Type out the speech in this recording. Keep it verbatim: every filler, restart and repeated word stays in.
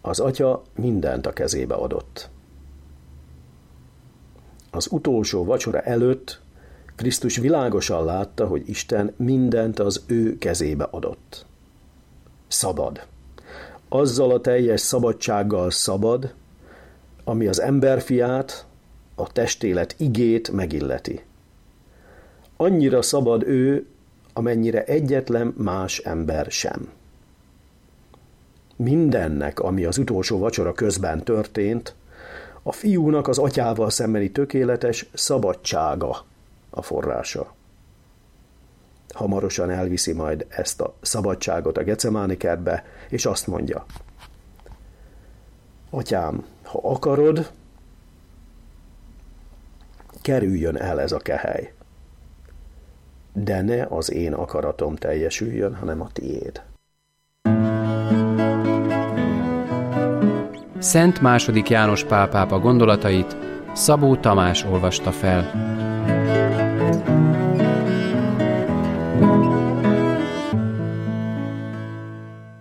Az Atya mindent a kezébe adott. Az utolsó vacsora előtt Krisztus világosan látta, hogy Isten mindent az ő kezébe adott. Szabad. Azzal a teljes szabadsággal szabad, ami az emberfiát, a testélet igét megilleti. Annyira szabad ő, amennyire egyetlen más ember sem. Mindennek, ami az utolsó vacsora közben történt, a fiúnak az atyával szembeni tökéletes szabadsága a forrása. Hamarosan elviszi majd ezt a szabadságot a Gecemáni kertbe, és azt mondja: Atyám, ha akarod, kerüljön el ez a kehely, de ne az én akaratom teljesüljön, hanem a tiéd. Szent második János Pál pápa gondolatait Szabó Tamás olvasta fel.